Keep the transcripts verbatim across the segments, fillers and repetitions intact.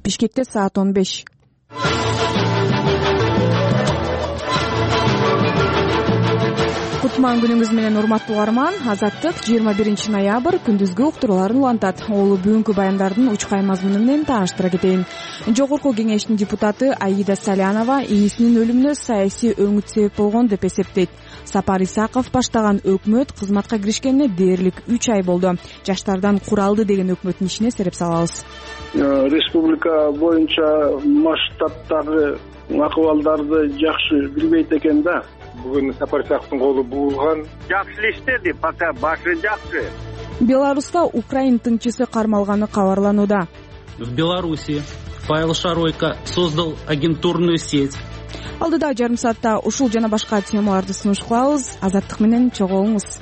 Бишкекте саат он беш. Кутман күнүңүз менен урматтуу угарман. Азаттык жыйырма биринчи ноябрь күндүзгү уктурууларын улантат. Ол бүгүнкү баяндардын учкай мазмуну менен тааныштыра кетейин. Жогорку кеңештин депутаты Аида Салянова инисинин өлүмүнө саясий өңүт себеп болгон деп эсептейт. Сапар Исаков баштаган өкмөт кызматка киришкенине дээрлик үч ай болду. Жаштардан куралды деген өкмөттүн ишине сереп салабыз. Республика боюнча масштабтарды, акыбалдарды жакшы билбейт экен да. Бүгүн Сапар Исаковдун колу буылган. Жакшы иштеди, пока башы жакшы. Беларуста украин тыңчысы кармалганы кабарланууда. В Беларуси Павел Шаройко создал агентурную сеть. Алдыда жарым саатта ушул жана башка темаларды сунуш кылабыз. Азаттык менен чогулуңуз.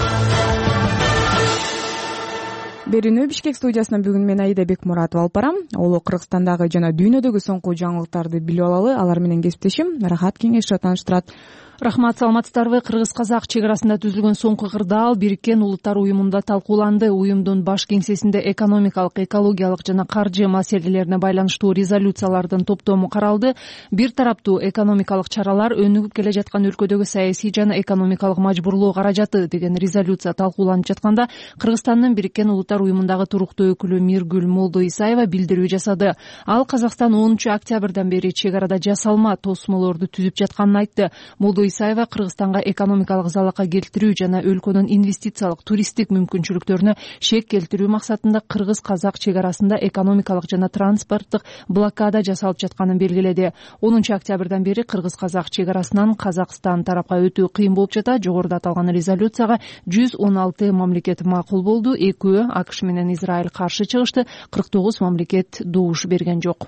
Берүүнү Бишкек студиясынан бүгүн мен Аида Бекмуратова алып барам. Ол Кыргызстандагы жана дүйнөдөгү соңку жаңылыктарды билип алалы. Алар менен кесиптешим Рахат Кеңешов тааныштырат. Рахмат, саламатсыздарбы? Кыргыз-казак чек арасында түзүлгөн соңку кырдаал Бириккен Улуттар уюмунда талкууланды. Уюмдун баш кеңсесинде экономикалык, экологиялык жана каржы маселелерине байланыштуу резолюциялардын топтому каралды. Бир тараптуу экономикалык чаралар өнүгүп келе жаткан өлкөдөгү саясий жана экономикалык мажбурлоо каражаты деген резолюция талкууланып жатканда Кыргызстандын Бириккен Улуттар уюмундагы туруктуу өкүлү Миргүл Молдоисаева билдирүү жасады. Ал Казакстан онунчу октябрдан бери чек арада жасалма тосмолорду түзүп жатканын айтты. Исаева Кыргызстанга экономикалык залака келтирүү жана өлкөнүн инвестициялык, туристтик мүмкүнчүлүктөрүнө шек келтирүү максатында кыргыз-казак чек арасында экономикалык жана транспорттук блокада жасалып жатканын белгиледи. онунчу октябрдан бери кыргыз-казак чек арасынан Казакстан тарапка өтүү кыйын болуп жатат. Жогоруда аталган резолюцияга жүз он алты мамлекет макул болду. Экөө АКШ менен Израиль каршы чыгышты. кырк тогуз мамлекет добуш берген жок.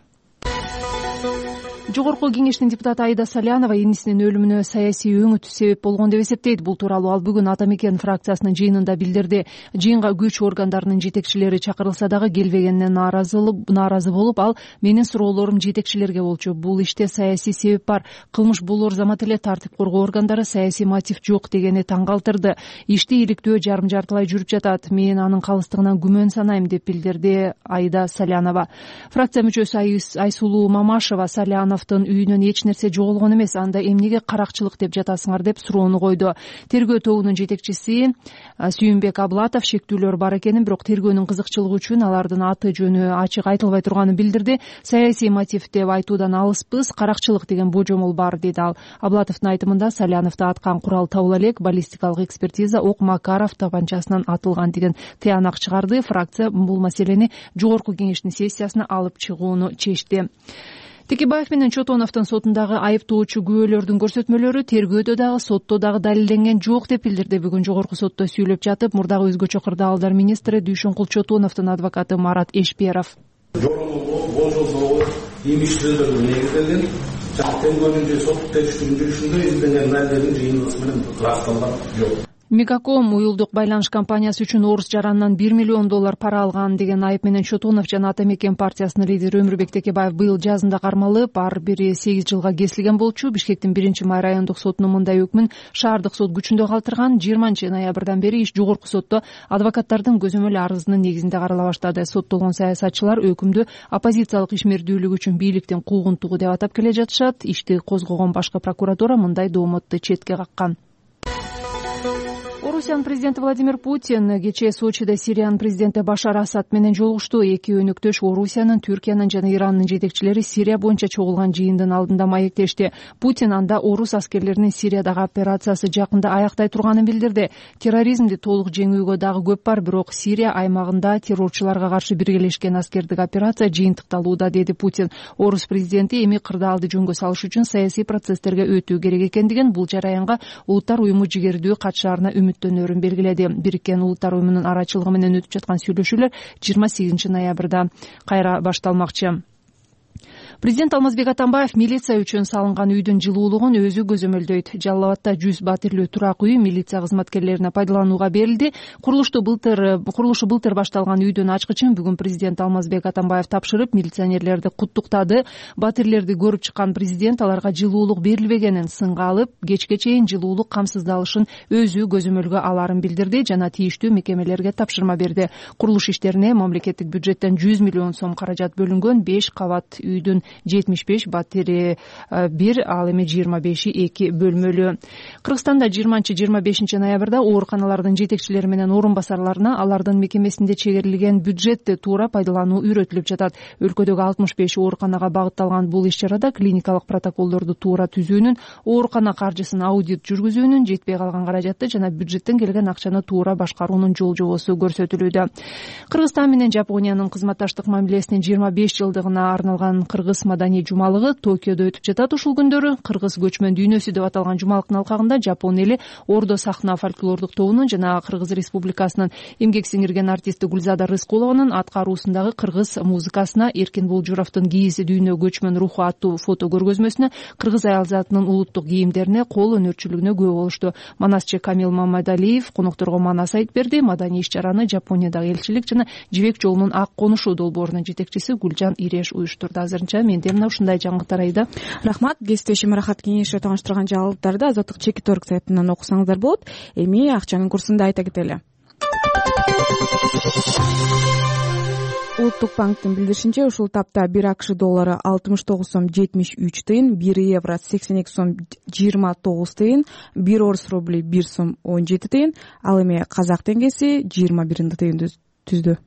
Жогорку кеңештин депутаты Аида Салянова инисинин өлүмүнө саясий өңүт себеп болгон деп эсептейт. Бул тууралуу ал бүгүн Ата Мекен фракциясынын жыйынында билдирди. Жыйынга күч органдарынын жетекчилери чакырылса дагы келбегенине нааразы болуп, ал менин суроолорум жетекчилерге болчу. Бул иште саясий себеп бар. Кылмыш болор замат эле тартип коргоо органдары саясий мотив жок дегени таң калтырды. Ишти иликтөө жарым жартылай жүрүп жатат. Мен анын калыстыгынан күмөн санайм деп билдирди Аида Салянова. Фракция мүчөсү Айсулуу Мамашева Салянов үйүнөн эч нерсе жоголгон эмес, анда эмнеге каракчылык деп жатасыңар деп суроону койду. Тергөө тобунун жетекчиси Сүйүнбек Аблатов шектүүлөр бар экенин, бирок тергөөнүн кызыкчылыгы үчүн алардын аты жөнү ачык айтылбай турганын билдирди. Саясий мотив деп айтуудан алыспыз, каракчылык деген божомол бар деди ал. Аблатовдун айтымында Саляновду аткан курал табыла элек, баллистикалык экспертиза ок Макаров тапанчасынан атылган деген тыянак чыгарды. Фракция бул маселени жогорку кеңештин сессиясына алып чыгууну чечти. Текебаев менен Чотоновдун сотундагы айыптоочу күбөлөрдүн көрсөтмөлөрү тергөөдө дагы сотто дагы далилденген жок деп билдирди бүгүн жогорку сотто сүйлөп жатып мурдагы өзгөчө кырдаалдар министри Дүйшөнкул Чотоновдун адвокаты Марат Эшперов. Жолу болжолсоо имиштүүлөргө негизделген жана тергөөнүн же сот териштирүүнүн жүрүшүндө изилденген далилдердин жыйындысы менен ырасталган жок. Мегаком уюлдук байланыш компаниясы үчүн орус жаранынан бир миллион доллар пара алган деген айып менен Чотонов жана Ата Мекен партиясынын лидери Өмүрбек Текебаев быйыл жазында кармалып, ар бири сегиз жылга кесилген болчу. Бишкектин биринчи май райондук сотунун мындай өкмүн шаардык сот күчүндө калтырган. жыйырманчы ноябрдан бери иш жогорку сотто адвокаттардын көзөмөл арызынын негизинде карала баштады. Соттолгон саясатчылар өкүмдү оппозициялык ишмердүүлүк үчүн бийликтин куугунтугу деп атап келе жатышат. Ишти козгогон башкы прокуратура мындай доомотту четке каккан. Орусиянын президенти Владимир Путин кечээ Сочиде Сириянын президенти Башар Асад менен жолугушту. Эки өнөктөш Орусиянын, Түркиянын жана Ирандын жетекчилери Сирия боюнча чогулган жыйындын алдында маектешти. Путин анда орус аскерлеринин Сириядагы операциясы жакында аяктай турганын билдирди. Терроризмди толук жеңүүгө дагы көп бар, бирок Сирия аймагында террорчуларга каршы биргелешкен аскердик операция жыйынтыкталууда, деди Путин. Орус президенти эми кырдаалды жөнгө салыш үчүн саясий процесстерге өтүү керек экендигин, бул жараянга Улуттар уюму жигердүү катышаарына үмүттөнөрүн белгиледи. Бириккен Улуттар уюмунун арачылыгы менен өтүп жаткан сүйлөшүүлөр жыйырма сегизинчи ноябрда кайра башталмакчы. Президент Алмазбек Атамбаев милиция үчүн салынган үйдүн жылуулугун өзү көзөмөлдөйт. Жалал Абадта жүз батирлүү турак үй милиция кызматкерлерине пайдаланууга берилди. Курулушту былтыр курулушу былтыр башталган үйдүн ачкычын бүгүн президент Алмазбек Атамбаев тапшырып, милиционерлерди куттуктады. Батирлерди көрүп чыккан президент аларга жылуулук берилбегенин сынга алып, кечке чейин жылуулук камсыздалышын өзү көзөмөлгө аларын билдирди жана тийиштүү мекемелерге тапшырма берди. Курулуш иштерине мамлекеттик бюджеттен жүз миллион сом каражат бөлүнгөн. беш кабат үйдүн жетимиш беш батири бир, ал эми жыйырма беши эки бөлмөлүү. Кыргызстанда жыйырманчы жыйырма бешинчи ноябрда ооруканалардын жетекчилери менен орун басарларына алардын мекемесинде чегерилген бюджетти туура пайдалануу үйрөтүлүп жатат. Өлкөдөгү алтымыш беш ооруканага багытталган бул иш-чарада клиникалык протоколдорду туура түзүүнүн, оорукана каржысын аудит жүргүзүүнүн, жетпей калган каражатты жана бюджеттен келген акчаны туура башкаруунун жол жобосу көрсөтүлүүдө. Кыргызстан менен Жапониянын кызматташтык мамилесинин жыйырма беш жылдыгына арналган кыргыз маданий жумалыгы Токиодо өтүп жатат. Ушул күндөрү кыргыз көчмөн дүйнөсү деп аталган жумалыктын алкагында жапон эли Ордо сахна фольклордук тобунун жана Кыргыз Республикасынын эмгек сиңирген артисти Гүлзада Рыскулованын аткаруусундагы кыргыз музыкасына, Эркин Булжуровдун Кийизи дүйнө көчмөн руху аттуу фото көргөзмөсүнө, кыргыз аялзатынын улуттук кийимдерине, кол өнөрчүлүгүнө күбө болушту. Манасчы Камил Мамадалиев конокторго манас айтып берди. Маданий иш-чараны Жапониядагы элчилик жана Жибек жолунун ак конушу долбоорунун жетекчиси Гүлжан Иреш уюштурду. Азырынча менде мына ушундай жаңылыктар. Айда рахмат. Кесиптешим Рахат Кеңешов тааныштырган жаңылыктарды Азаттык чекит орг сайтынан окусаңыздар болот. Эми акчанын курсун да айта кетели. Улуттук банктын билдиришинче, ушул тапта бир АКШ доллары алтымыш тогуз сом жетимиш үч тыйын, бир евро сексен эки сом жыйырма тогуз тыйын, бир орус рубли бир сом он жети тыйын, ал эми казак теңгеси жыйырма бир тыйын түздү.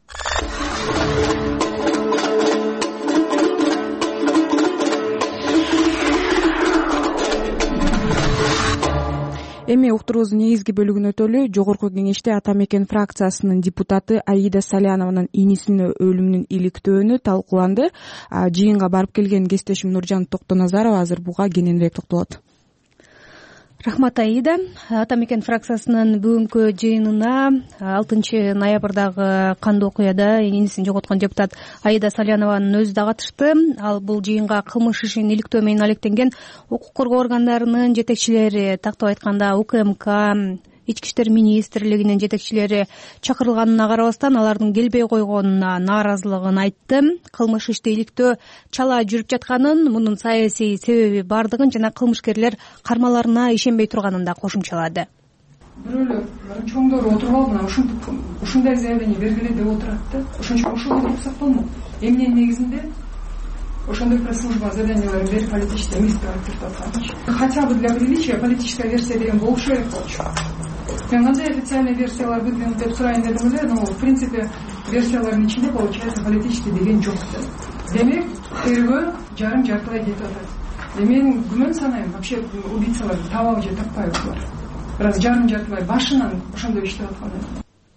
Эми уктуруубуздун негизги бөлүгүн өтөлү. Жогорку кеңеште Ата Мекен фракциясынын депутаты Аида Салянованын инисинин өлүмүнүн иликтөөнү талкууланды. Жыйынга барып келген кесиптешим Нуржан Токтоназарова азыр буга кененирээк токтолот. Рахмат, Аида. Ата Мекен фракциясынын бүгүнкү жыйынына алтынчы ноябрдагы кандуу окуяда инисин жоготкон депутат Аида Салянованын өзү да катышты. Ал бул жыйынга кылмыш ишин иликтөө менен алектенген укук коргоо органдарынын жетекчилери, тактап айтканда УКМК, Ички иштер министрлигинин жетекчилери чакырылганына карабастан алардын келбей койгонуна нааразылыгын айтты. Кылмыш ишти иликтөө чала жүрүп жатканын, мунун саясий себеби бардыгын жана кылмышкерлер кармаларына ишенбей турганын да кошумчалады. Бирөөлөр чоңдор отуруп алып, мына ушинтип ушундай заявление бергиле деп отурат да. Ошон үчүн ошол уруксат болмок. Эмненин негизинде ошондой пресс-служба заданияларын берип политический эмес деп айтып атканчы. Хотя бы для приличия политическая версия деген болушу керек болчу. Мен кандай официальный версиялар выдвинут деп сурайын дедим эле, но в принципе версиялардын ичинде получается политический деген жок. Демек, тергөө жарым жартылай кетип атат. Мен күмөн санайм, вообще убийцаларды табабы же таппайбы булар. Раз жарым жартылай башынан ошондой иштеп аткан.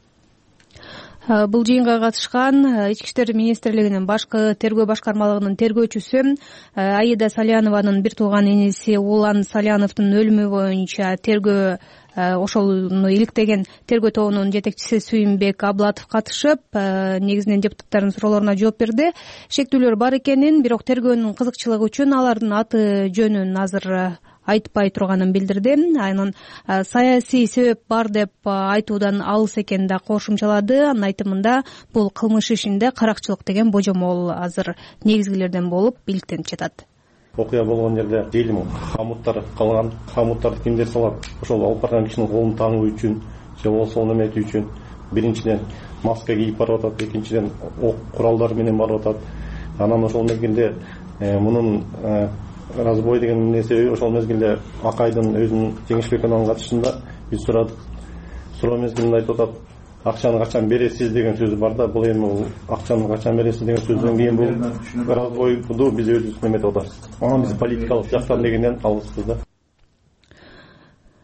Бул жыйынга катышкан Ички иштер министрлигинин башкы тергөө башкармалыгынын тергөөчүсү Аида Салянованын бир тууган иниси Улан Саляновдун өлүмү боюнча тергөө ошону иликтеген тергөө тобунун жетекчиси Сүйүнбек Аблатов катышып, негизинен депутаттардын суроолоруна жооп берди. Шектүүлөр бар экенин, бирок тергөөнүн кызыкчылыгы үчүн алардын аты жөнүн азыр айтпай турганын билдирди. Анын саясий себеп бар деп айтуудан алыс экенин да кошумчалады. Анын айтымында бул кылмыш ишинде каракчылык деген божомол азыр негизгилерден болуп иликтенип жатат. Окуя болгон жерде желим хамуттар калган. Хамуттарды кимдер салат? Ошол алып барган кишинин колун таануу үчүн же болбосо ону эметүү үчүн биринчиден маска кийип барып атат, экинчиден ок куралдар менен барып атат. Анан ошол мезгилде мунун разбой деген нерсе ошол мезгилде Акайдын өзүнүн Жеңишбек ананын катышында биз сурадык. Суроо мезгилинде айтып атат, акчаны качан бересиз деген сөзү бар да, бул эми акчаны качан бересиз деген сөздөн кийин бул разбойду биз өзүбүз эметип атабыз. Анан биз политикалык жактан дегенден алыспыз да.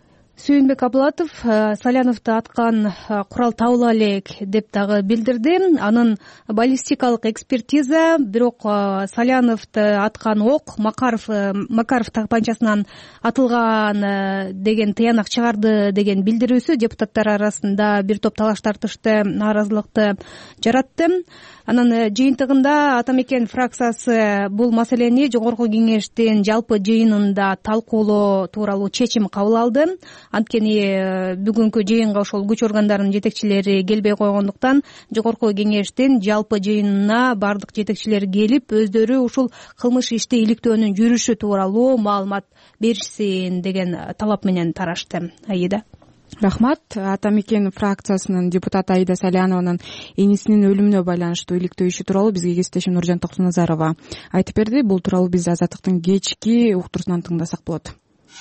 Сүйүнбек Абылатов Саляновду аткан курал табыла элек деп дагы билдирди. Анын баллистикалык экспертиза бирок Саляновду аткан ок Макаров Макаров тапанчасынан атылган деген тыянак чыгарды деген билдирүүсү депутаттар арасында бир топ талаш тартышты, нааразылыкты жаратты. Анын жыйынтыгында Ата Мекен фракциясы бул маселени Жогорку Кеңештин жалпы жыйынында талкуулоо тууралуу чечим кабыл алды. Анткени бүгүнкү жыйынга ошол күч органдарынын жетекчилери келбей койгондуктан Жогорку Кеңештин жалпы жыйынына бардык жетекчилер келип, өздөрү ушул кылмыш ишти иликтөөнүн жүрүшү тууралуу маалымат беришсин деген талап менен тарашты. Аида. Рахмат. Ата Мекен фракциясынын депутаты Аида Салянованын энисинин өлүмүнө байланыштуу иликтөө иши тууралуу бизге кесиптешим Нуржан Токтоназарова айтып берди. Бул тууралуу биз Азаттыктын кечки уктурусунан тыңдасак болот.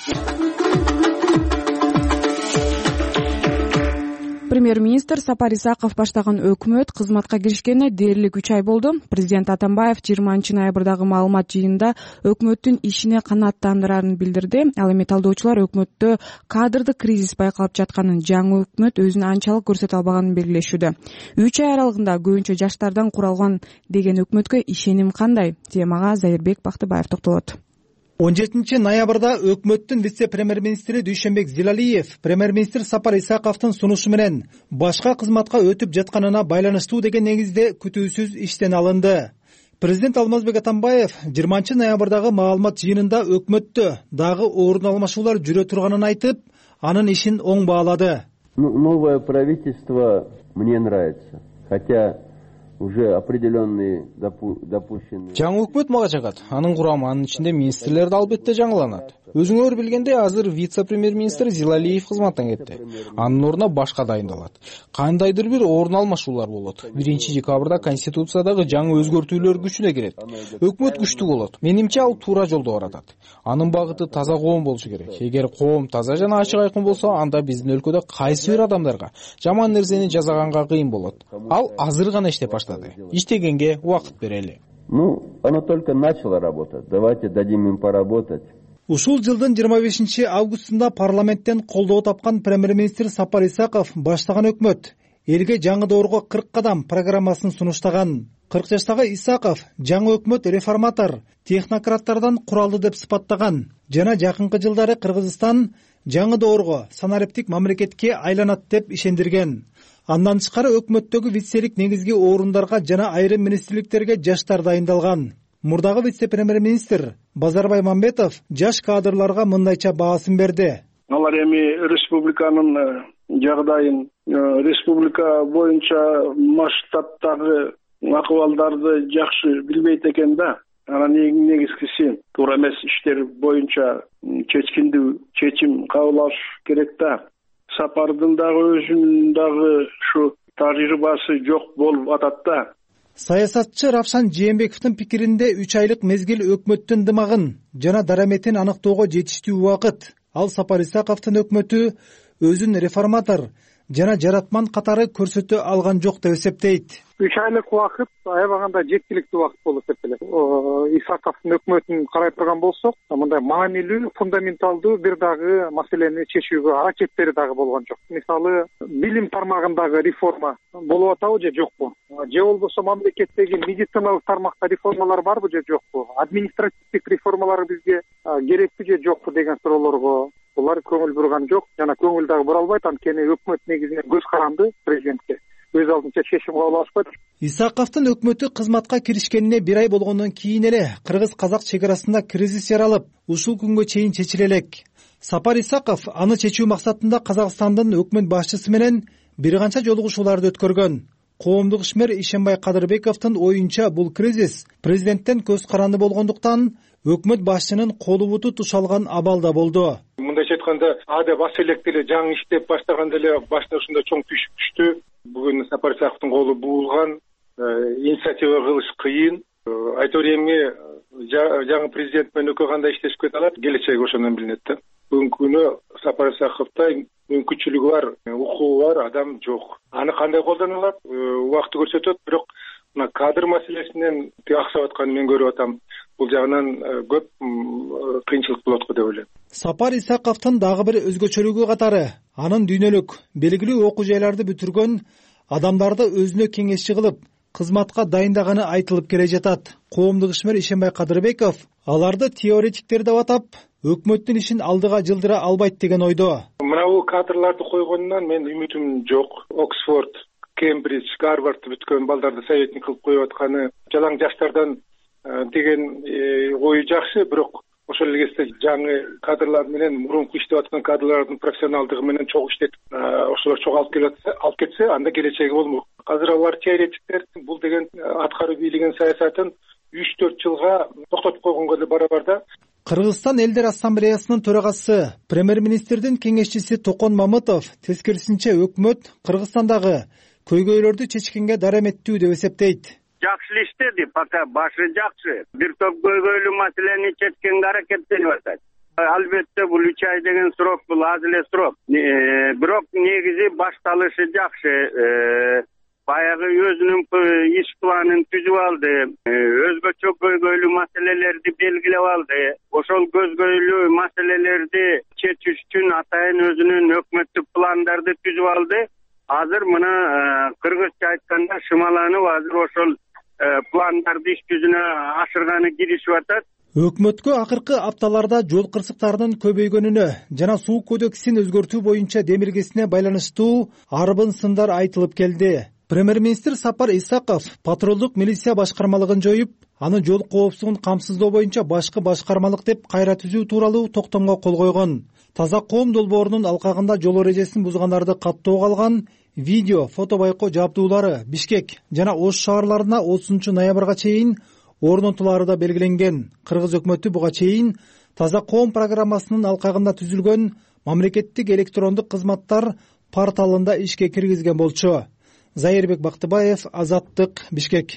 Премьер-министр Сапар Исаков баштаган өкмөт кызматка киришкенине дээрлик үч ай болду. Президент Атамбаев жыйырманчы ноябрдагы маалымат жыйынында өкмөттүн ишине канааттандырарын билдирди. Ал эми талдоочулар өкмөттө кадрдык кризис байкалып жатканын, жаңы өкмөт өзүн анчалык көрсөтө албаганын белгилешүүдө. үч ай аралыгында көбүнчө жаштардан куралган деген өкмөткө ишеним кандай? Темага Зайырбек Бактыбаев токтолот. он жетинчи ноябрда өкмөттүн вице-премьер-министри Дүйшөнбек Зилалиев премьер-министр Сапар Исаковдун сунушу менен башка кызматка өтүп жатканына байланыштуу деген негизде күтүүсүз иштен алынды. Президент Алмазбек Атамбаев жыйырманчы ноябрдагы маалымат жыйынында өкмөттө дагы орун алмашуулар жүрө турганын айтып, анын ишин оң баалады. Новое правительство мне нравится, хотя уже определенные допущенные. Жаңы өкмөт мага жагат. Анын курамы, анын ичинде министрлер да албетте жаңыланат. Өзүңөр билгендей, азыр вице-премьер-министр Зилалиев кызматтан кетти. Анын ордуна башка дайындалат. Кандайдыр бир орун алмашуулар болот. биринчи декабрда конституциядагы жаңы өзгөртүүлөр күчүнө кирет. Өкмөт күчтүү болот. Менимче ал туура жолдо баратат. Анын багыты таза коом болушу керек. Эгер коом таза жана ачык айкын болсо, анда биздин өлкөдө кайсы бир адамдарга жаман нерсени жасаганга кыйын болот. Ал азыр гана иштеп баштады. Иштегенге убакыт берели. Ну, оно только начало работать. Давайте дадим им поработать. Ушул жылдын жыйырма бешинчи августунда парламенттен колдоо тапкан премьер-министр Сапар Исаков баштаган өкмөт элге жаңы доорго кырк кадам программасын сунуштаган. кырк жаштагы Исаков жаңы өкмөт реформатор, технократтардан куралды деп сыпаттаган жана жакынкы жылдары Кыргызстан жаңы доорго санариптик мамлекетке айланат деп ишендирген. Андан тышкары өкмөттөгү вицелик негизги орундарга жана айрым министрликтерге жаштар дайындалган. Мурдагы вице-премьер-министр Базарбай Мамбетов жаш кадрларга мындайча баасын берди. Алар эми республиканын жагдайын, республика боюнча масштабтагы акыбалдарды жакшы билбейт экен да. Анан негизгиси туура эмес иштер боюнча чечкиндүү чечим кабыл алыш керек да. Сапардын дагы өзүнүн дагы ушу тажрыйбасы жок болуп атат да. Саясатчы Равшан Жээнбековдун пикиринде үч айлык мезгил өкмөттүн дымагын жана дараметин аныктоого жетиштүү убакыт. Ал Сапар Исаковдун өкмөтү өзүн реформатор жана жаратман катары көрсөтө алган жок деп эсептейт. үч айлык убакыт аябаганда жеткиликтүү убакыт болуп эсептелет. Исаковдун өкмөтүн карай турган болсок, мындай маанилүү, фундаменталдуу бир дагы маселени чечүүгө аракеттери дагы болгон жок. Мисалы, билим тармагындагы реформа болуп атабы же жокпу? Же болбосо мамлекеттеги медициналык тармакта реформалар барбы же жокпу? Административдик реформалар бизге керекпи же жокпу деген суроолорго булар көңүл бурган жок жана көңүл дагы бура албайт. Анткени өкмөт негизинен көз каранды президентке. Өз алдынча чечим кабыл алышпайт. Исаковдун өкмөтү кызматка киришкенине бир ай болгондон кийин эле кыргыз-казак чек арасында кризис жаралып, ушул күнгө чейин чечиле элек. Сапар Исаков аны чечүү максатында Казакстандын өкмөт башчысы менен бир канча жолугушууларды өткөргөн. Коомдук ишмер Ишенбай Кадырбековдун оюнча бул кризис президенттен көз каранды болгондуктан өкмөт башчынын колу буту тушалган абалда болду. Мындайча айтканда, ада бас элек деле жаңы иштеп баштаганда эле башта ушундай чоң түшүк түштү. Бүгүн Сапар Исаковдун колу буулган, инициатива кылыш кыйын. Айтор эми жаңы президент менен экөө кандай иштешип кете алат, келечеги ошондон билинет да. Бүгүнкү күнү Сапар Исаковдо мүмкүнчүлүгү бар, укугу бар адам жок. Аны кандай колдоно алат, убакыт көрсөтөт, бирок мына кадр маселесинен аксап атканын мен көрүп атам. бул жагынан көп кыйынчылык болот го деп ойлойм. Сапар Исаковдун дагы бир өзгөчөлүгү катары анын дүйнөлүк белгилүү окуу жайларды бүтүргөн адамдарды өзүнө кеңешчи кылып кызматка дайындаганы айтылып келе жатат. Коомдук ишмер Ишенбай Кадырбеков аларды теоретиктер деп атап, өкмөттүн ишин алдыга жылдыра албайт деген ойдо. Мынабу кадрларды койгонунан мен үмүтүм жок. Оксфорд, Кембридж, Гарвардты бүткөн балдарды советник кылып коюп атканы жалаң жаштардан деген ою жакшы, бирок ошол эле кезде жаңы кадрлар менен мурунку иштеп аткан кадрлардын профессионалдыгы менен чогуу иштетип ошолор чогуу алып келип алып кетсе, анда келечеги болмок. Азыр алар теоретиктер бул деген аткаруу бийлигинин саясатын үч төрт жылга токтотуп койгонго эле барабар да. Кыргызстан элдер ассамблеясынын төрагасы, премьер-министрдин кеңешчиси Токон Мамытов тескерисинче өкмөт Кыргызстандагы көйгөйлөрдү чечкенге дара эметтүү деп эсептейт. Жакшы иштеди, пока башы жакшы. Бир топ көйгөйлүү маселени чечкенге аракеттенип атат. Албетте бул үч ай деген срок бул аз эле срок. Бирок негизи башталышы жакшы. Баягы өзүнүн иш планын түзүп алды. Өзгөчө көйгөйлүү маселелерди белгилеп алды. Ошол көйгөйлүү маселелерди чечиш үчүн атайын өзүнүн өкмөттүк пландарды түзүп алды. Азыр мына кыргызча айтканда шымаланып азыр ошол пландарды иш жүзүнө ашырганы киришип атат. Өкмөткө акыркы апталарда жол кырсыктарынын көбөйгөнүнө жана суу кодексин өзгөртүү боюнча демилгесине байланыштуу арбын сындар айтылып келди. Премьер-министр Сапар Исаков патрулдук милиция башкармалыгын жоюп, аны жол коопсуздугун камсыздоо боюнча башкы башкармалык деп кайра түзүү тууралуу токтомго кол койгон. Таза коом долбоорунун алкагында жол эрежесин бузгандарды каттоого алган видео, фото байкоо жабдуулары Бишкек жана Ош шаарларына отузунчу ноябрга чейин орнотулары да белгиленген. Кыргыз өкмөтү буга чейин Таза коом программасынын алкагында түзүлгөн мамлекеттик электрондук кызматтар порталында ишке киргизген болчу. Зайырбек Бактыбаев, Азаттык, Бишкек.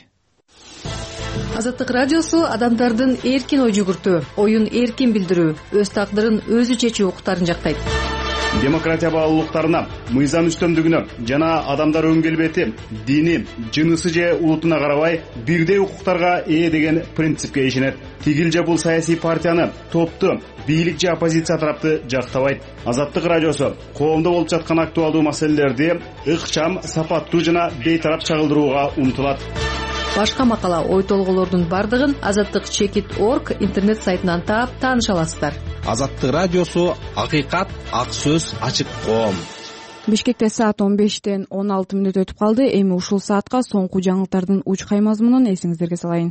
Азаттык радиосу адамдардын эркин ой жүгүртүү, оюн эркин билдирүү, өз тагдырын өзү чечүү укуктарын жактайт. Демократия баалуулуктарына, мыйзам үстөмдүгүнө жана адамдар өң келбети, дини, жынысы же улутуна карабай бирдей укуктарга ээ деген принципке ишенет. Тигил же бул саясий партияны, топту, бийлик же оппозиция тарапты жактабайт. Азаттык радиосу коомдо болуп жаткан актуалдуу маселелерди ыкчам, сапаттуу жана бейтарап чагылдырууга умтулат. Башка макала, ой толголордун бардыгын азаттык чекит точка орг интернет сайтынан таап тааныша аласыздар. Азаттык радиосу акыйкат, ак сөз, ачык коом. Бишкекте саат он бештен он алты мүнөт өтүп калды. Эми ушул саатка соңку жаңылыктардын учкай мазмунун эсиңиздерге салайын.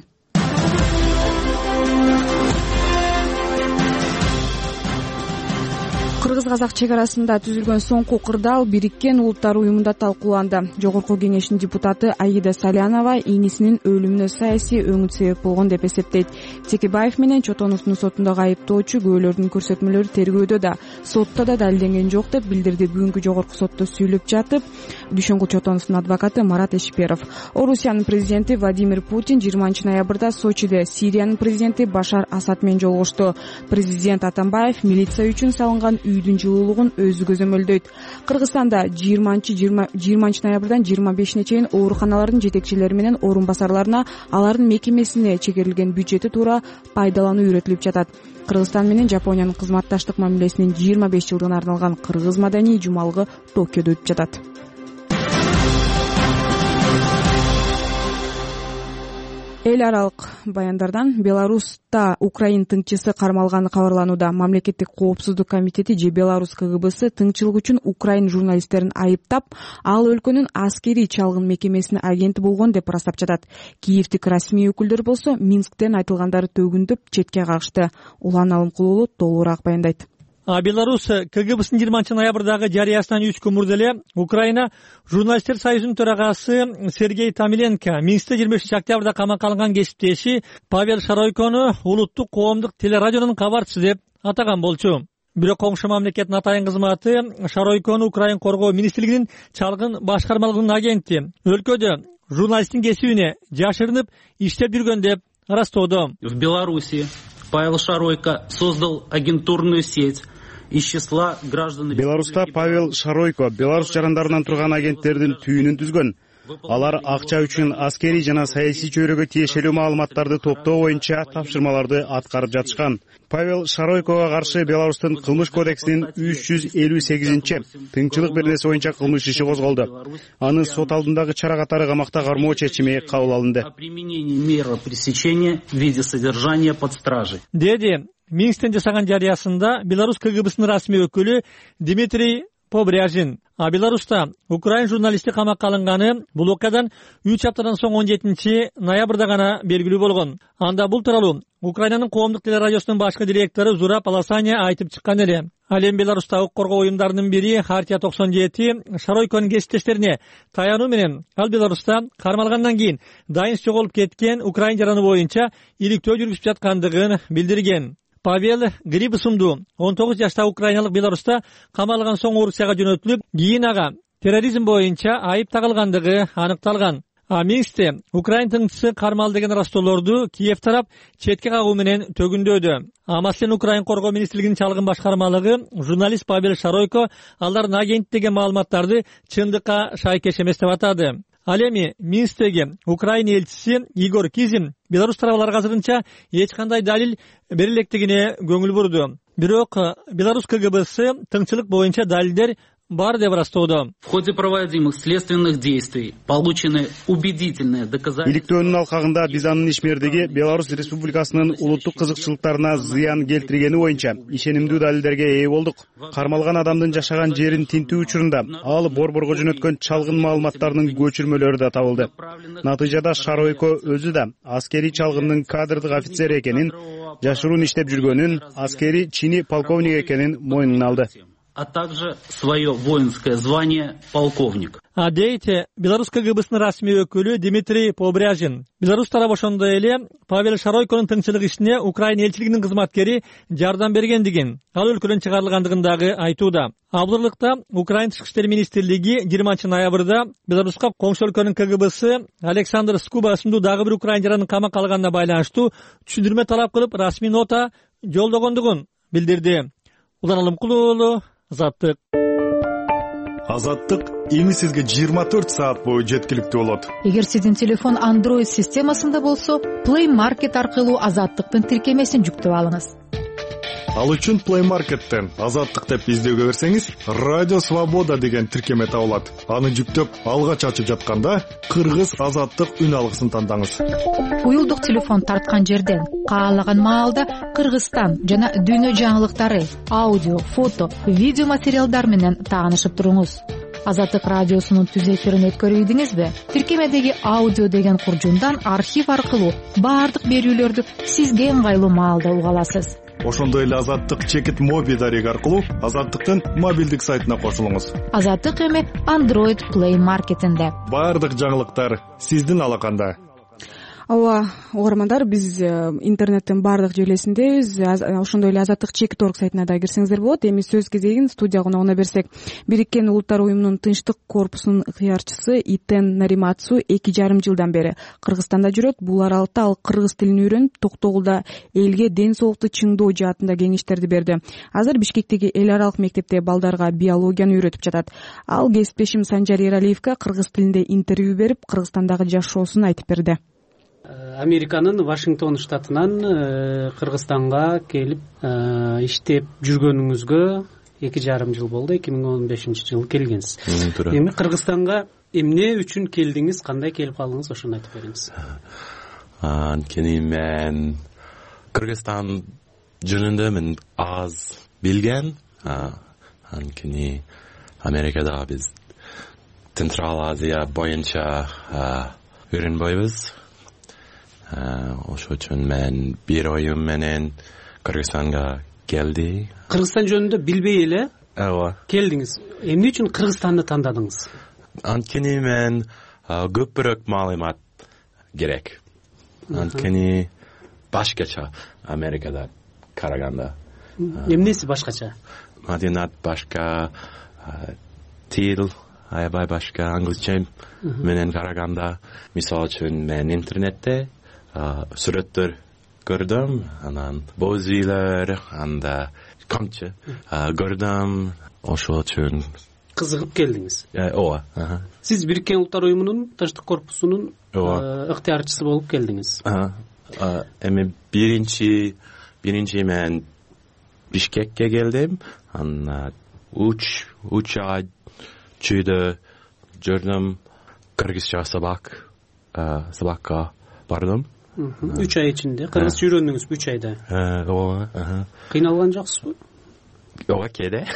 Кыргыз-казак чек арасында түзүлгөн соңку кырдаал Бириккен Улуттар уюмунда талкууланды. Жогорку кеңештин депутаты Аида Салянова инисинин өлүмүнө саясий өңүт себеп болгон деп эсептейт. Текебаев менен Чотоновдун сотундагы айыптоочу күбөлөрдүн көрсөтмөлөрү тергөөдө да, сотто да далилденген жок деп билдирди бүгүнкү жогорку сотто сүйлөп жатып Дүйшөнгүл Чотоновдун адвокаты Марат Эшперов. Орусиянын президенти Владимир Путин жыйырманчы ноябрда Сочиде Сириянын президенти Башар Асад менен жолугушту. Президент Атамбаев милиция үчүн салынган үйдүн жылуулугун өзү көзөмөлдөйт. Кыргызстанда жыйырманчы ноябрдан жыйырма бешине чейин ооруканалардын жетекчилери менен орун басарларына алардын мекемесине чегерилген бюджети туура пайдалануу үйрөтүлүп жатат. Кыргызстан менен Жапониянын кызматташтык мамилесинин жыйырма беш жылдыгына арналган кыргыз маданий жумалыгы Токиодо өтүп жатат. Эл аралык баяндардан Беларуста Украин тыңчысы кармалганы кабарланууда. Мамлекеттик коопсуздук комитети же Беларусь ка гэ бэ эс тыңчылык үчүн Украин журналисттерин айыптап, ал өлкөнүн аскерий чалгын мекемесинин агенти болгон деп ырастап жатат. Киевдик расмий өкүлдөр болсо Минсктен айтылгандары төгүндөп четке кагышты. Улан Алымкулуулу толугураак баяндайт. Беларусь ка гэ бэ эстин жыйырманчы ноябрдагы жарыясынан үч күн мурда эле Украина журналисттер союзунун төрагасы Сергей Тамиленко Минскте жыйырма бешинчи октябрда камакка алынган кесиптеши Павел Шаройкону улуттук коомдук телерадионун кабарчысы деп атаган болчу. Бирок коңшу мамлекеттин атайын кызматы Шаройкону Украин коргоо министрлигинин чалгын башкармалыгынын агенти, өлкөдө журналисттин кесибине жашырынып иштеп жүргөн деп ырастоодо. В Беларуси Павел Шаройко создал агентурную сеть из числа граждан. Беларуста Павел Шаройко Беларусь жарандарынан турган агенттердин түйүнүн түзгөн. Алар акча үчүн аскерий жана саясий чөйрөгө тиешелүү маалыматтарды топтоо боюнча тапшырмаларды аткарып жатышкан. Павел Шаройкого каршы Беларустун кылмыш кодексинин үч жүз элүү сегизинчи тыңчылык беренеси боюнча кылмыш иши козголду. Аны сот алдындагы чара катары камакта кармоо чечими кабыл алынды. Деди Минсктен жасаган жарыясында Беларусь КГБсынын расмий өкүлү Дмитрий Побряжин. А Беларуста Украин журналисти камакка алынганы бул окуядан үч аптадан соң он жетинчи ноябрда гана белгилүү болгон. Анда бул тууралуу Украинанын коомдук телерадиосунун башкы директору Зура Паласаня айтып чыккан эле. Ал эми Беларуста укук коргоо уюмдарынын бири Хартия токсон жети Шаройконун кесиптештерине таянуу менен ал Беларуста кармалгандан кийин дайын жоголуп кеткен Украин жараны боюнча иликтөө жүргүзүп жаткандыгын билдирген. Павел Грибусунду он тогуз жаштагы украиналык Беларуста камалган соң Орусияга жөнөтүлүп, кийин ага терроризм боюнча айып тагылгандыгы аныкталган. А Минскте Украин тыңчысы кармалды деген растоолорду Киев тарап четке кагуу менен төгүндөдү. А маселен Украин коргоо министрлигинин чалгын башкармалыгы журналист Павел Шаройко алардын агент деген маалыматтарды чындыкка шайкеш эмес деп атады. Ал эми Минсктеги Украина элчиси Игорь Кизин Беларусь тарабыларга азырынча эч кандай далил бере электигине көңүл бурду. Бирок Беларусь КГБсы тыңчылык боюнча далилдер бар деп растоодо. В ходе проводимых следственных действий получены убедительные доказательства. Иликтөөнүн алкагында биз анын ишмердиги Беларусь Республикасынын улуттук кызыкчылыктарына зыян келтиргени боюнча ишенимдүү далилдерге ээ болдук. Кармалган адамдын жашаган жерин тинтүү учурунда ал борборго жөнөткөн чалгын маалыматтарынын көчүрмөлөрү да табылды. Натыйжада Шаройко өзү да аскерий чалгындын кадрдык офицер экенин, жашыруун иштеп жүргөнүн, аскерий чини полковник экенин мойнуна алды. А также свое воинское звание полковник. А дейте Беларусь КГБсынын расмий өкүлү Дмитрий Побряжин. Беларусь тарабы ошондой эле Павел Шаройконун тыңчылык ишине Украина элчилигинин кызматкери жардам бергендигин, ал өлкөдөн чыгарылгандыгын дагы айтууда. Абдырлыкта Украина тышкы иштер министрлиги жыйырманчы ноябрда Беларуска коңшу өлкөнүн КГБсы Александр Скуба ысымдуу дагы бир украин жаранын камакка алганына байланыштуу түшүндүрмө талап кылып расмий нота жолдогондугун билдирди. Улан Алымкулуу уулу, Азаттык. Азаттык эми сизге жыйырма төрт саат бою жеткиликтүү болот. Эгер сиздин телефон Android системасында болсо, Play Market аркылуу Азаттыктын тиркемесин жүктөп алыңыз. Ал үчүн Play Market'тен Азаттык деп издөөгө берсеңиз, Радио Свобода деген тиркеме табылат. Аны жүктөп, алгач ачып жатканда Кыргыз Азаттык үн алгысын тандаңыз. Уюлдук телефон тарткан жерден каалаган маалда Кыргызстан жана дүйнө жаңылыктары, аудио, фото, видео материалдар менен таанышып туруңуз. Азаттык радиосунун түз эфирин өткөрүйдүңүзбү? Тиркемедеги аудио деген куржундан архив аркылуу баардык берүүлөрдү сизге ыңгайлуу маалда уга аласыз. Ошондой эле Азаттык чекит моби дареги аркылуу Азаттыктын мобилдик сайтына кошулуңуз. Азаттык эми Android Play Market'инде. Баардык жаңылыктар сиздин алаканда. Ооба, угармандар, биз интернеттин баардык желесиндебиз. Ошондой эле Азаттык чекит орг сайтына да кирсеңиздер болот. Эми сөз кезегин студия коногуна берсек, Бириккен Улуттар уюмунун Тынчтык корпусунун ыктыярчысы Итен Нариматсу эки жарым жылдан бери Кыргызстанда жүрөт. Бул аралыкта ал кыргыз тилин үйрөнүп, Токтогулда элге ден соолукту чыңдоо жаатында кеңештерди берди. Азыр Бишкектеги эл аралык мектепте балдарга биологияны үйрөтүп жатат. Ал кесиптешим Санжар Эралиевге кыргыз тилинде интервью берип, Кыргызстандагы жашоосун айтып берди. Американын Вашингтон штатынан Кыргызстанга келип иштеп жүргөнүңүзгө эки жарым жыл болду. эки миң он бешинчи жылы келгенсиз. Эми Кыргызстанга эмне үчүн келдиңиз, кандай келип калдыңыз, ошону айтып бериңиз. Анткени мен Кыргызстан жөнүндө мен аз билген. Анткени Америкада биз Централ Азия боюнча үйрөнбөйбүз. Ошол үчүн мен бир оюм менен Кыргызстанга келди. Кыргызстан жөнүндө билбей эле ооба келдиңиз. Эмне үчүн Кыргызстанды тандадыңыз? Анткени мен көпүрөөк маалымат керек. Анткени башкача Америкада караганда. Эмнеси башкача? Маданият башка, тил аябай башка, англисча менен караганда. Мисалы үчүн мен интернетте сүрөттөр көрдүм, анан боз үйлөр, анда камчы көрдүм. Ошол үчүн кызыгып келдиңиз. ооба. Сиз Бириккен Улуттар уюмунун Тынчтык корпусунун ыктыярчысы болуп келдиңиз. Эми биринчи биринчи мен Бишкекке келдим. Анан үч үч ай чүйдө жүрдүм. Кыргызча сабак сабакка бардым. үч ай ичинде кыргызча үйрөндүңүзбү үч айда? Ооба. Кыйналган жоксузбу? Ооба, кээде.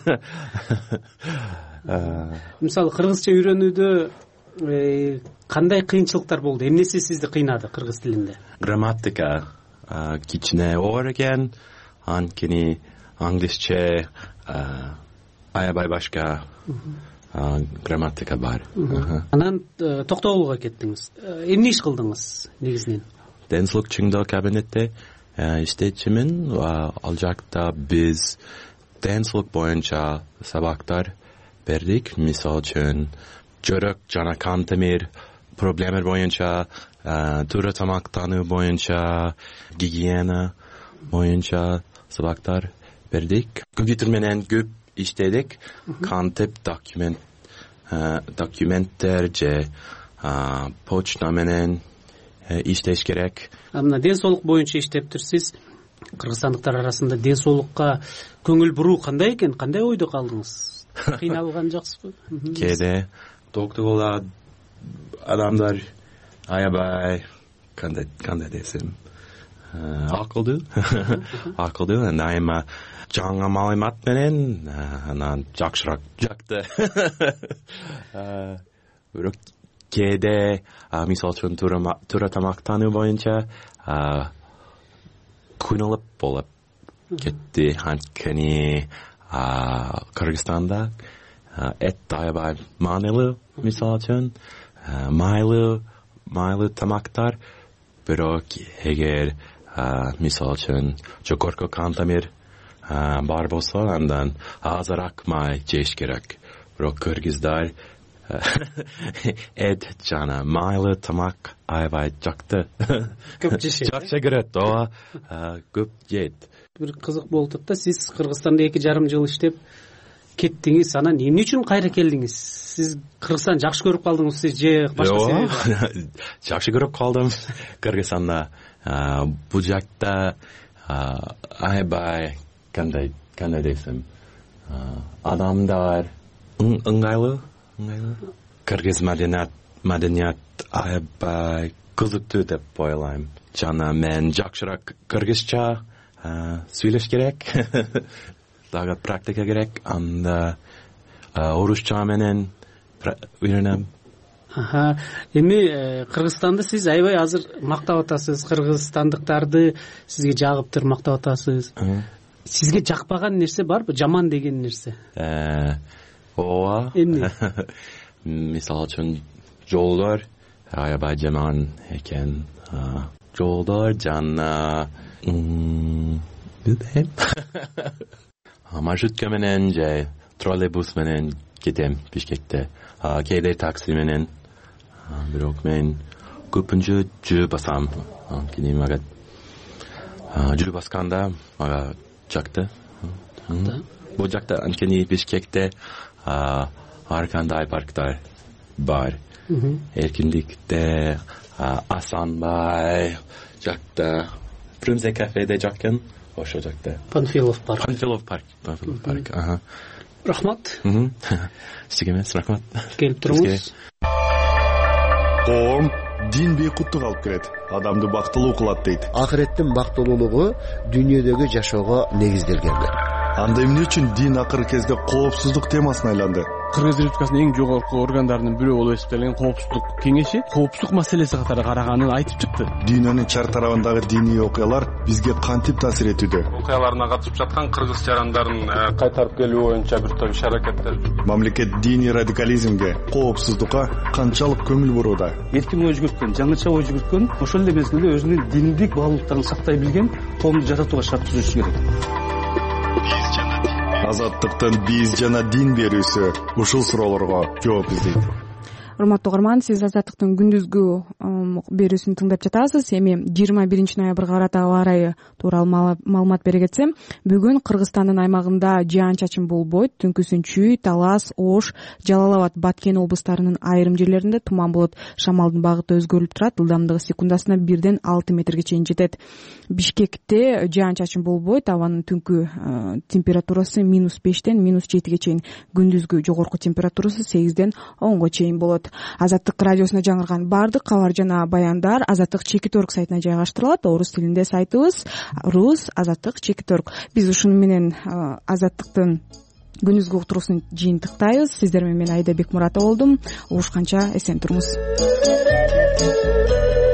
Мисалы кыргызча үйрөнүүдө кандай кыйынчылыктар болду? Эмнеси сизди кыйнады кыргыз тилинде? Грамматика кичине оор экен. Анткени англисче аябай башка грамматика бар. Анан Токтогулга кеттиңиз. Эмне иш кылдыңыз негизинен? Денсаулык чыңдоо кабинетте иштечимин. Ал жакта биз денсаулык боюнча сабактар бердик. Мисалы үчүн жөрөк жана кан тамир проблемалар боюнча, туура тамактануу боюнча, гигиена боюнча сабактар бердик. Компьютер менен көп иштедик. Кантип документ документтер же почта менен иштеш керек. Мына денсаулык боюнча иштептирсиз. Кыргызстандыктар арасында денсаулыкка көңүл буруу кандай экен? Кандай ойдо калдыңыз? Кыйналган жоксузбу? Кээде доктурлар адамдар аябай кандай кандай десем акылдуу акылдуу найма жаңы маалымат менен анан жакшыраак жакты. Бирок кээде мисалы үчүн туура тамактануу боюнча күнөлүп болуп кетти. Анткени Кыргызстанда эт аябай маанилүү. Мисалы үчүн майлуу майлуу тамактар. Бирок эгер мисалы үчүн жогорку кан тамир бар болсо, андан азыраак май жеш керек. Бирок кыргыздар эт жана майлуу тамак аябай жакты. Көп жешет. Жакшы көрөт, ооба, көп жейт. Бир кызык болуп атат да, сиз Кыргызстанда эки жарым жыл иштеп кеттиңиз, анан эмне үчүн кайра келдиңиз? Сиз Кыргызстанды жакшы көрүп калдыңызбы же башка себеби? Жакшы көрүп калдым Кыргызстанда. Бул жакта аябай кандай кандай десем, адамдар ыңгайлуу, ыңгайлуу. Кыргыз маданият маданият аябай кызыктуу деп ойлойм. Жана мен жакшыраак кыргызча сүйлөш керек. Дагы практика керек. Анда орусча менен үйрөнөм. Аха. Эми Кыргызстанды сиз аябай азыр мактап атасыз. Кыргызстандыктарды сизге жагыптыр, мактап атасыз. Сизге жакпаган нерсе барбы? Жаман деген нерсе? Ооба. Эмне? Мисалы үчүн жолдор аябай жаман экен. Жолдор жана билбейм. Маршрутка менен же троллейбус менен кетем Бишкекте. Кээде такси менен. Бирок мен көпүнчө жүрүп басам. Анткени мага жүрүп басканда мага жакты. Бул жакта анткени Бишкекте ар кандай парктар бар. Эркиндикте, Асанбай жакта, Фрунзе кафеде жакын, ошо жакта. Панфилов парк. Панфилов парк, Панфилов парк. Аха. Рахмат. Сизге эмес, рахмат. Келип туруңуз. Коом дин бейкуттук алып келет, адамды бактылуу кылат дейт. Акыреттин бактылуулугу дүйнөдөгү жашоого негизделген. Анда эмне үчүн дин акыркы кезде коопсуздук темасына айланды? Кыргыз Республикасынын эң жогорку органдарынын бирөө болуп эсептелген коопсуздук кеңеши коопсуздук маселеси катары караганын айтып чыкты. Дүйнөнүн чар тарабындагы диний окуялар бизге кантип таасир этүүдө? Окуяларына катышып жаткан кыргыз жарандарын кайтарып келүү боюнча бир топ иш-аракеттер. Мамлекет диний радикализмге, коопсуздукка канчалык көңүл бурууда? Эркин ой жүгүрткөн, жаңыча ой жүгүрткөн, ошол эле мезгилде өзүнүн диндик баалуулуктарын сактай билген коомду жаратууга шарт түзүш керек. Азаттыктын биз жана дин берүүсү ушул суроолорго жооп издейт. Урматтуу угарман, сиз Азаттыктын күндүзгү фм берүүсүн тыңдап жатасыз. Эми жыйырма биринчи ноябрга карата аба ырайы тууралуу маалымат бере кетсем, бүгүн Кыргызстандын аймагында жаан-чачын болбойт. Түнкүсүн Чүй, Талас, Ош, Жалал абад, Баткен облустарынын айрым жерлеринде туман болот. Шамалдын багыты өзгөрүлүп турат. Ылдамдыгы секундасына бирден алты метрге чейин жетет. Бишкекте жаан-чачын болбойт. Абанын түнкү температурасы минус бештен минус жетиге чейин, күндүзгү жогорку температурасы сегизден онго чейин болот. Азаттык радиосуна жаңырган баардык кабар жана баяндар Азаттык чекит орг сайтына жайгаштырылат. Орус тилинде сайтыбыз Рус Азаттык чекит орг. Биз ушуну менен Азаттыктын күндүзгү уктуруусун жыйынтыктайбыз. Сиздер менен мен Айда Бекмуратова болдум. Угушканча эсен туруңуз.